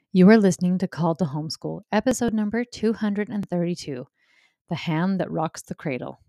You are listening to Call to Homeschool, episode number 232, The Hand That Rocks the Cradle.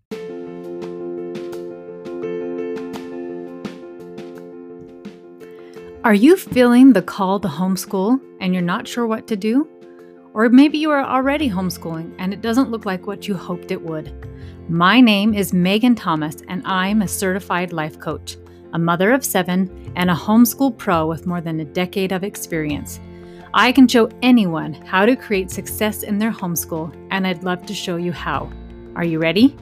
Are you feeling the call to homeschool and you're not sure what to do? Or maybe you are already homeschooling and it doesn't look like what you hoped it would. My name is Megan Thomas and I'm a certified life coach, a mother of 7, and a homeschool pro with more than a decade of experience. I can show anyone how to create success in their homeschool, and I'd love to show you how. Are you ready?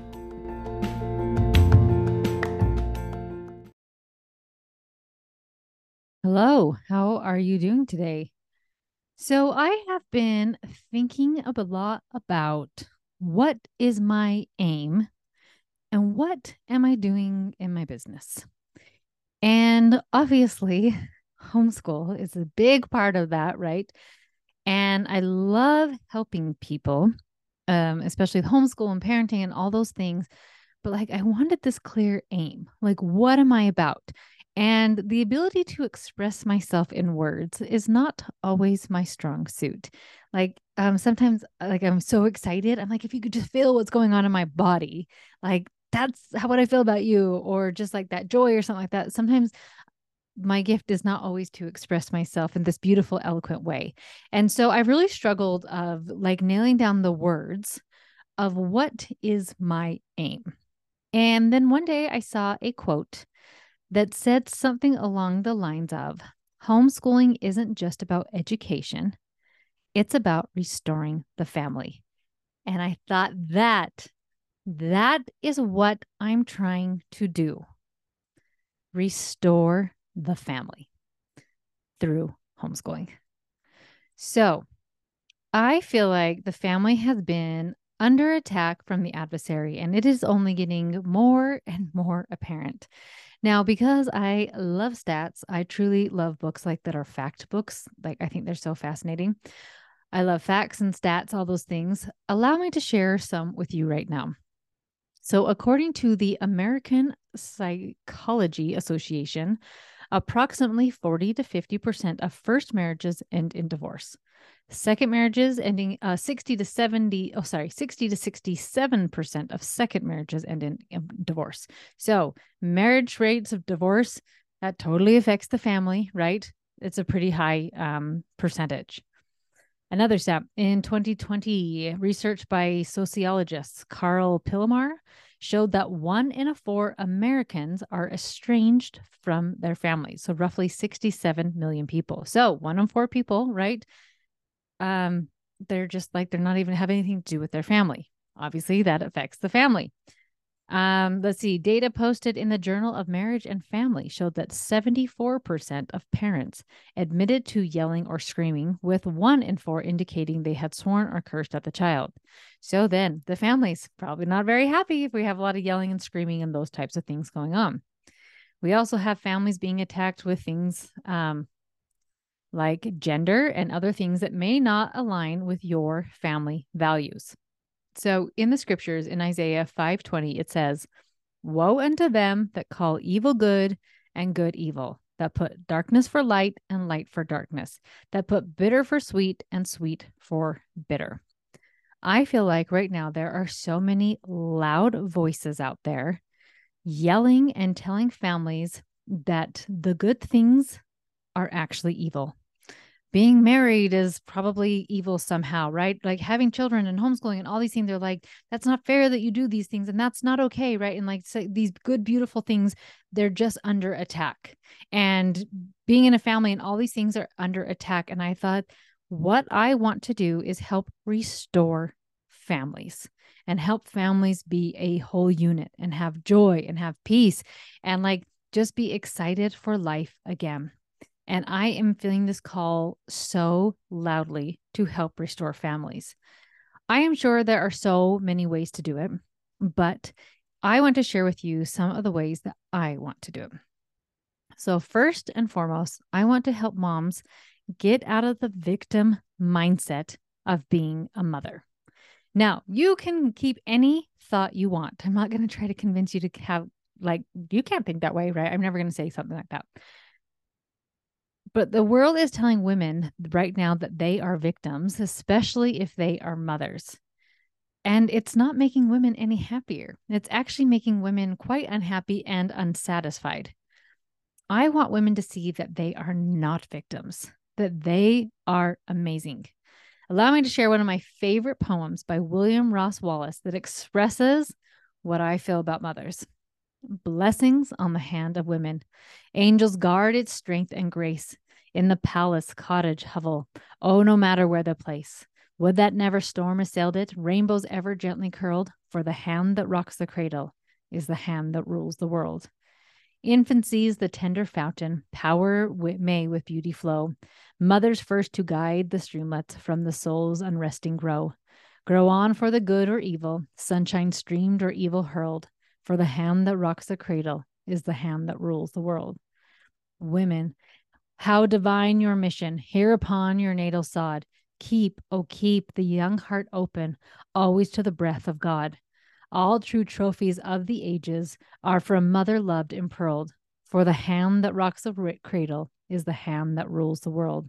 Hello, how are you doing today? So I have been thinking a lot about what is my aim and what am I doing in my business? And obviously, homeschool is a big part of that, right? And I love helping people, especially with homeschool and parenting and all those things. But I wanted this clear aim. What am I about? And the ability to express myself in words is not always my strong suit. Sometimes I'm so excited. I'm like, if you could just feel what's going on in my body, that's what I feel about you, or just like that joy or something like that. Sometimes my gift is not always to express myself in this beautiful, eloquent way. And so I've really struggled of nailing down the words of what is my aim. And then one day I saw a quote that said something along the lines of, homeschooling isn't just about education, it's about restoring the family. And I thought that is what I'm trying to do. Restore the family through homeschooling. So I feel like the family has been under attack from the adversary, and it is only getting more and more apparent. Now, because I love stats, I truly love books that are fact books. I think they're so fascinating. I love facts and stats, all those things. Allow me to share some with you right now. So, according to the American Psychology Association, approximately 40 to 50% of first marriages end in divorce. Second marriages ending 60 to 67% of second marriages end in divorce. So marriage rates of divorce, that totally affects the family, right? It's a pretty high percentage. Another stat, in 2020, research by sociologists Carl Pillamar showed that 1 in 4 Americans are estranged from their families. So roughly 67 million people. So 1 in 4 people, right? They're just they're not even have anything to do with their family. Obviously, that affects the family. Let's see. Data posted in the Journal of Marriage and Family showed that 74% of parents admitted to yelling or screaming, with 1 in 4 indicating they had sworn or cursed at the child. So then the family's probably not very happy if we have a lot of yelling and screaming and those types of things going on. We also have families being attacked with things like gender and other things that may not align with your family values. So in the scriptures in Isaiah 5:20, it says, "Woe unto them that call evil good and good evil, that put darkness for light and light for darkness, that put bitter for sweet and sweet for bitter." I feel like right now there are so many loud voices out there yelling and telling families that the good things are actually evil. Being married is probably evil somehow, right? Having children and homeschooling and all these things, they're like, that's not fair that you do these things and that's not okay, right? And so these good, beautiful things, they're just under attack. And being in a family and all these things are under attack. And I thought, what I want to do is help restore families and help families be a whole unit and have joy and have peace and just be excited for life again. And I am feeling this call so loudly to help restore families. I am sure there are so many ways to do it, but I want to share with you some of the ways that I want to do it. So first and foremost, I want to help moms get out of the victim mindset of being a mother. Now, you can keep any thought you want. I'm not going to try to convince you to have, you can't think that way, right? I'm never going to say something like that. But the world is telling women right now that they are victims, especially if they are mothers. And it's not making women any happier. It's actually making women quite unhappy and unsatisfied. I want women to see that they are not victims, that they are amazing. Allow me to share one of my favorite poems by William Ross Wallace that expresses what I feel about mothers. Blessings on the hand of women. Angels guard its strength and grace. In the palace, cottage, hovel. Oh, no matter where the place. Would that never storm assailed it, rainbows ever gently curled, for the hand that rocks the cradle is the hand that rules the world. Infancy's the tender fountain, power may with beauty flow. Mothers first to guide the streamlets from the soul's unresting grow on for the good or evil, sunshine streamed or evil hurled, for the hand that rocks the cradle is the hand that rules the world. Women, how divine your mission, here upon your natal sod. Keep, oh keep the young heart open, always to the breath of God. All true trophies of the ages are from mother loved impearled, for the hand that rocks the cradle is the hand that rules the world.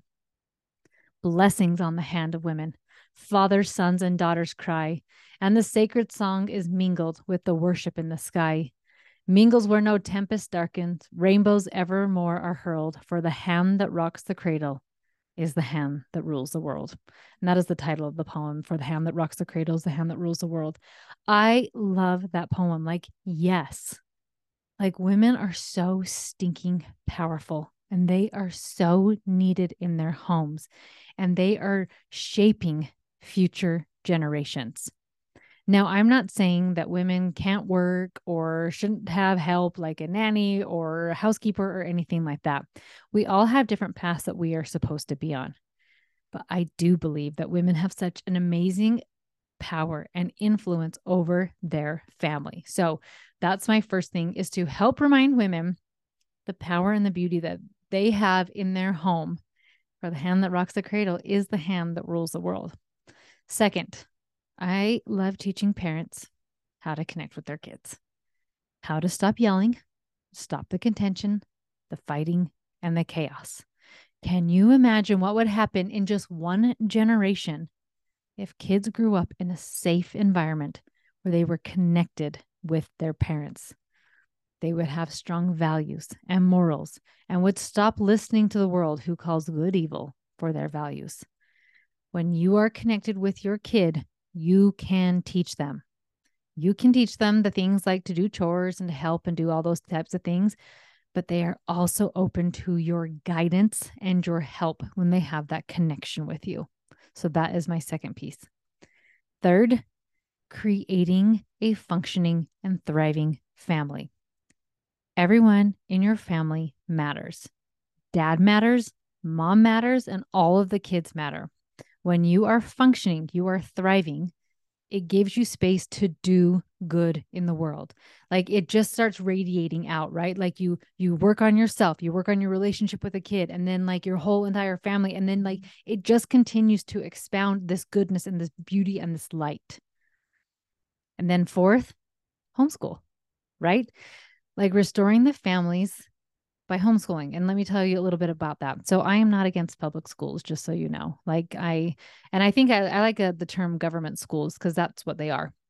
Blessings on the hand of women. Fathers, sons, and daughters cry, and the sacred song is mingled with the worship in the sky. Mingles where no tempest darkens, rainbows evermore are hurled, for the hand that rocks the cradle is the hand that rules the world. And that is the title of the poem, For the Hand That Rocks the Cradle is the Hand That Rules the World. I love that poem. Like, yes, like women are so stinking powerful and they are so needed in their homes and they are shaping future generations. Now, I'm not saying that women can't work or shouldn't have help like a nanny or a housekeeper or anything like that. We all have different paths that we are supposed to be on. But I do believe that women have such an amazing power and influence over their family. So that's my first thing, is to help remind women the power and the beauty that they have in their home. For the hand that rocks the cradle is the hand that rules the world. Second, I love teaching parents how to connect with their kids, how to stop yelling, stop the contention, the fighting, and the chaos. Can you imagine what would happen in just one generation if kids grew up in a safe environment where they were connected with their parents? They would have strong values and morals and would stop listening to the world who calls good evil for their values. When you are connected with your kid, you can teach them. You can teach them the things like to do chores and to help and do all those types of things, but they are also open to your guidance and your help when they have that connection with you. So that is my second piece. Third, creating a functioning and thriving family. Everyone in your family matters. Dad matters, mom matters, and all of the kids matter. When you are functioning, you are thriving, it gives you space to do good in the world. Like it just starts radiating out, right? Like you work on yourself, you work on your relationship with a kid, and then like your whole entire family. And then like it just continues to expound this goodness and this beauty and this light. And then fourth, homeschool, right? Like restoring the families by homeschooling. And let me tell you a little bit about that. So I am not against public schools, just so you know. Like I think I like the term government schools because that's what they are.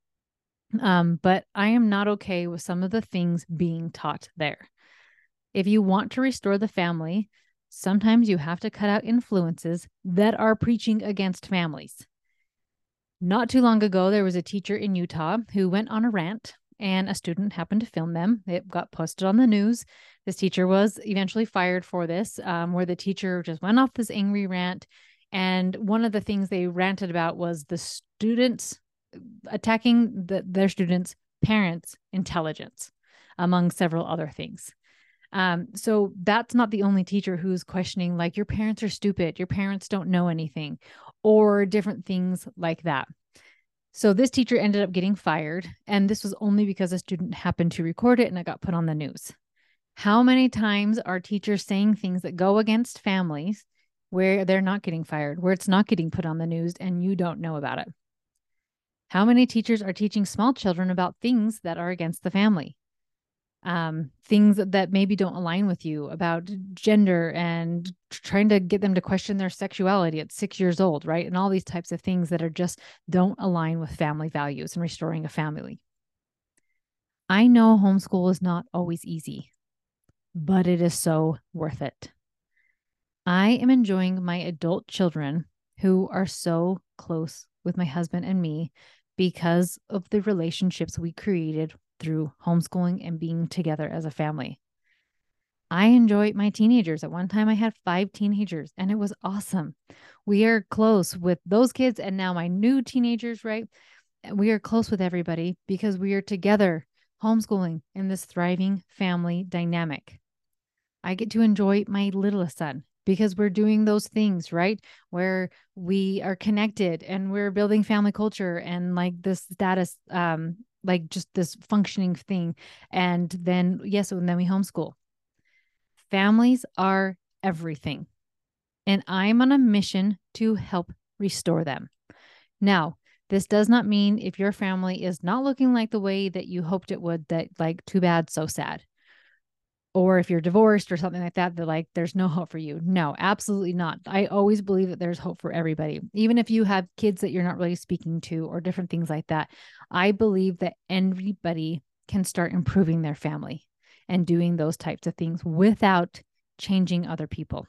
But I am not okay with some of the things being taught there. If you want to restore the family, sometimes you have to cut out influences that are preaching against families. Not too long ago, there was a teacher in Utah who went on a rant and a student happened to film them. It got posted on the news. This teacher was eventually fired for this, where the teacher just went off this angry rant. And one of the things they ranted about was the students attacking their students' parents' intelligence, among several other things. So that's not the only teacher who's questioning, like, your parents are stupid, your parents don't know anything, or different things like that. So this teacher ended up getting fired, and this was only because a student happened to record it and it got put on the news. How many times are teachers saying things that go against families where they're not getting fired, where it's not getting put on the news and you don't know about it? How many teachers are teaching small children about things that are against the family? things that maybe don't align with you about gender and trying to get them to question their sexuality at 6 years old, right? And all these types of things that are just don't align with family values and restoring a family. I know homeschool is not always easy, but it is so worth it. I am enjoying my adult children who are so close with my husband and me because of the relationships we created through homeschooling and being together as a family. I enjoy my teenagers. At one time, I had 5 teenagers and it was awesome. We are close with those kids and now my new teenagers, right? We are close with everybody because we are together homeschooling in this thriving family dynamic. I get to enjoy my littlest son because we're doing those things, right? Where we are connected and we're building family culture and like this status, like just this functioning thing. And then, yes, and then we homeschool. Families are everything. And I'm on a mission to help restore them. Now, this does not mean if your family is not looking like the way that you hoped it would, that like, too bad, so sad. Or if you're divorced or something like that, they're like, there's no hope for you. No, absolutely not. I always believe that there's hope for everybody. Even if you have kids that you're not really speaking to or different things like that, I believe that everybody can start improving their family and doing those types of things without changing other people.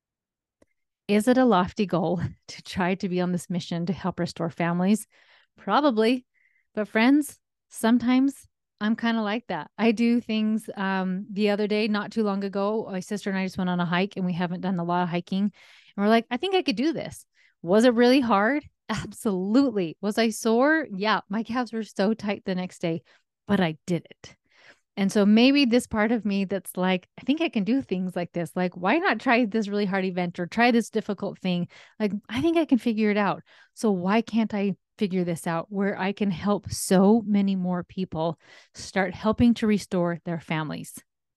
Is it a lofty goal to try to be on this mission to help restore families? Probably. But friends, sometimes I'm kind of like that. I do things. The other day, not too long ago, my sister and I just went on a hike and we haven't done a lot of hiking. And we're like, I think I could do this. Was it really hard? Absolutely. Was I sore? Yeah. My calves were so tight the next day, but I did it. And so maybe this part of me that's like, I think I can do things like this. Like, why not try this really hard event or try this difficult thing? Like, I think I can figure it out. So why can't I figure this out where I can help so many more people start helping to restore their families?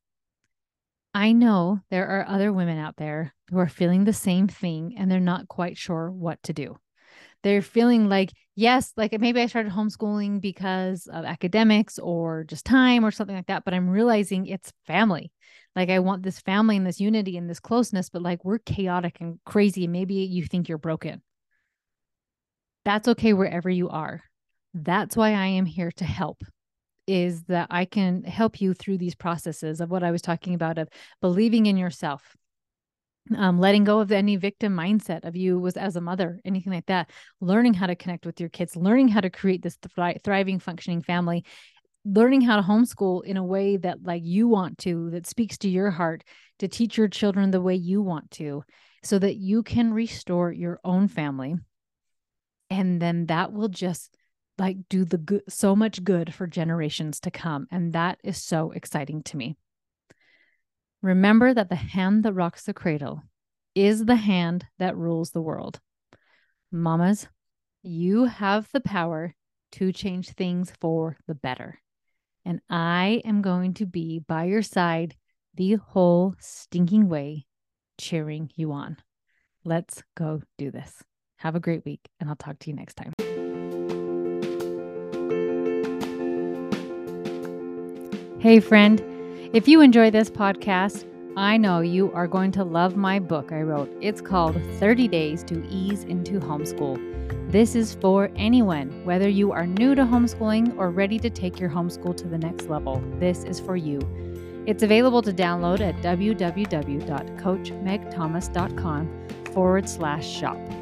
I know there are other women out there who are feeling the same thing and they're not quite sure what to do. They're feeling like, yes, like maybe I started homeschooling because of academics or just time or something like that, but I'm realizing it's family. Like I want this family and this unity and this closeness, but like we're chaotic and crazy. And maybe you think you're broken. That's okay wherever you are. That's why I am here to help, is that I can help you through these processes of what I was talking about, of believing in yourself, letting go of any victim mindset of you was as a mother, anything like that, learning how to connect with your kids, learning how to create this thriving, functioning family, learning how to homeschool in a way that like you want to, that speaks to your heart, to teach your children the way you want to, so that you can restore your own family. And then that will just like do the good, so much good for generations to come. And that is so exciting to me. Remember that the hand that rocks the cradle is the hand that rules the world. Mamas, you have the power to change things for the better. And I am going to be by your side the whole stinking way, cheering you on. Let's go do this. Have a great week, and I'll talk to you next time. Hey, friend. If you enjoy this podcast, I know you are going to love my book I wrote. It's called 30 Days to Ease into Homeschool. This is for anyone, whether you are new to homeschooling or ready to take your homeschool to the next level. This is for you. It's available to download at www.coachmegthomas.com/shop.